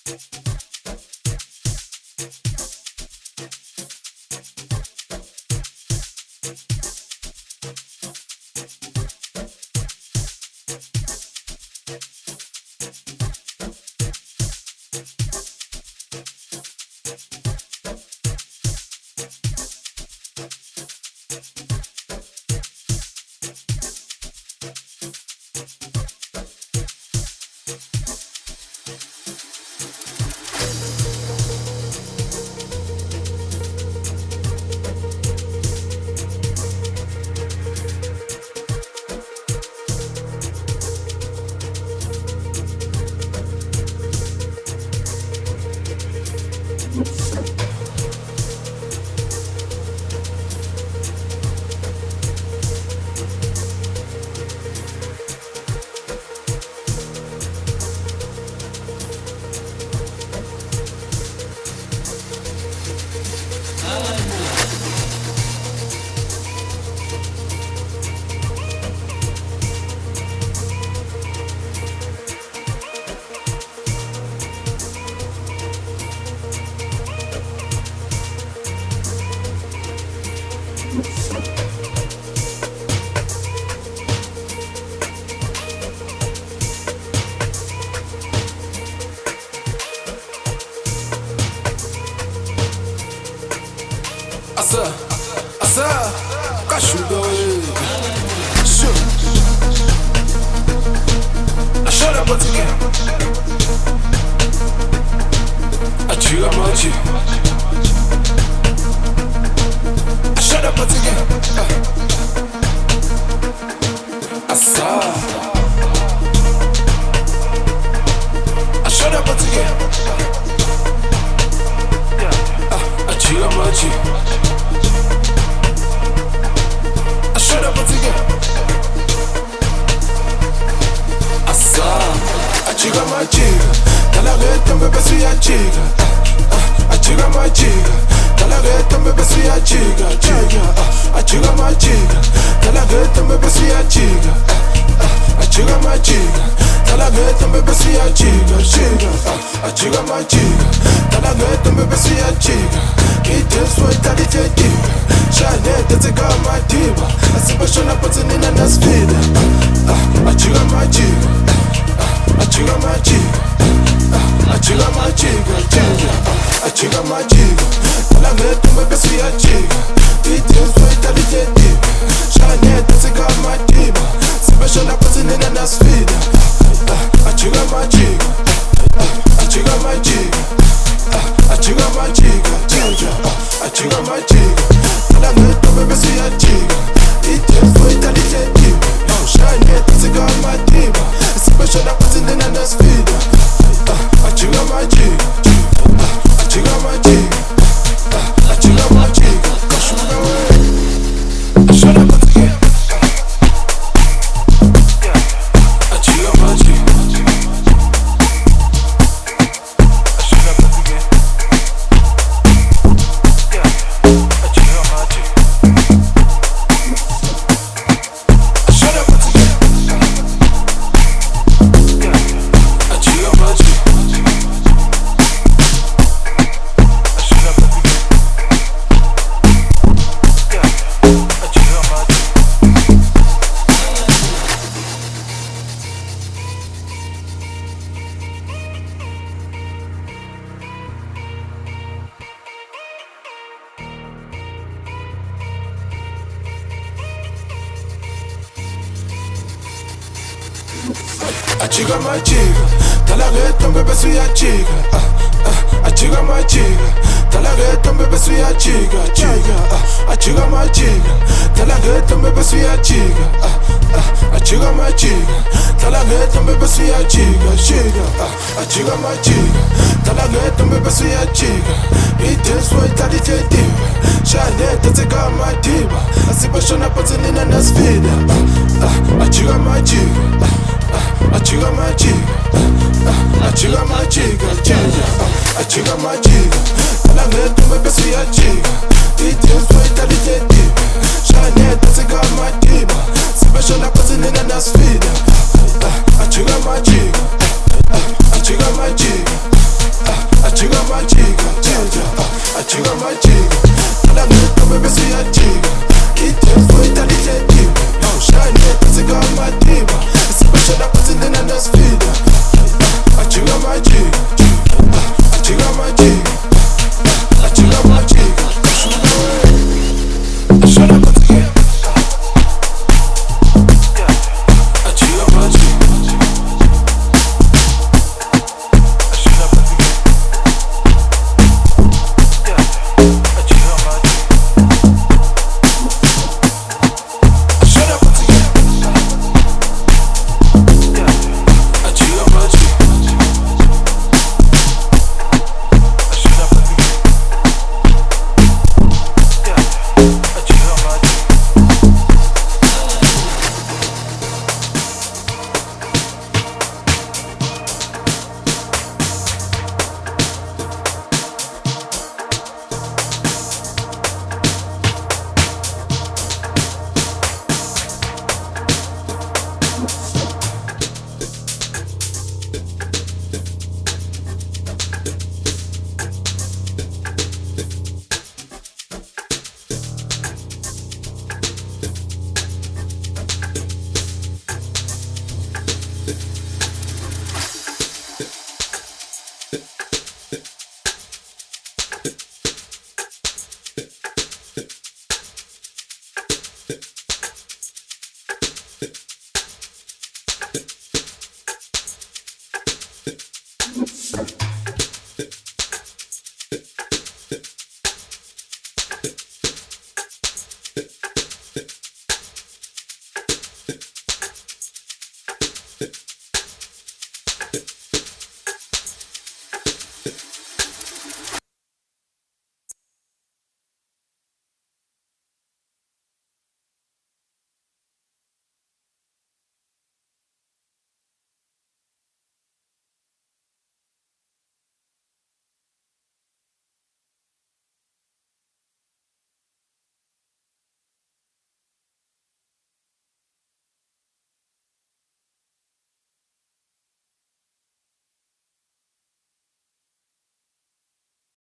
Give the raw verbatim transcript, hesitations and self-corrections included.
Asa, asa, kashuga we. Shoot. I shut up once again. I chill machi. I shut up once again. Asa. I shut up once again. I chill machi. Shut up once again. Asa, achiga machiga, talageta mbebesu ya chiga. Achiga machiga, talageta mbebesu ya chiga. Chiga, achiga machiga, talageta mbebesu ya chiga. Achiga machiga, talageta mbebesu ya chiga. Chiga, achiga machiga, talageta mbebesu ya chiga. Kiteswa italitetika, shane teteka matiba. Asibashona pati nina nasfida. Achiga machiga, achiga machiga, achiga machiga, chiga, achiga machiga. Talageta mbebesu ya chiga. Kiteswa italitetika, shane teteka matiba. Asibashona pati nina nasfida. Achiga machiga, achiga machiga, achiga machiga, chiga, achiga machiga. Talageta mbebesu ya chiga. Iteswa italitetika, shane teteka matiba. Asibashona pati nina nasfida. Achiga machiga, achiga machiga, achiga machiga, kashuga we. Shut up once again. Achiga machiga. Shut up once again. Achiga machiga. Shut up once again. Achiga machiga. Shut up once again. Achiga machiga. Achiga machiga, talageta mbebesu ya chiga. Achiga machiga, talageta mbebesu ya chiga. Chiga, achiga machiga, talageta mbebesu ya chiga. Achiga machiga, talageta mbebesu ya chiga. Chiga, achiga machiga, talageta mbebesu ya chiga. Iteswa italitetika, shane teteka matiba. Asibashona pati nina nasfida. Achiga machiga, achiga machiga, achiga machiga, chiga, achiga machiga. Talageta mbebesu ya chiga. Iteswa italitetika, shane teteka matiba. Asibashona pati nina nasfida.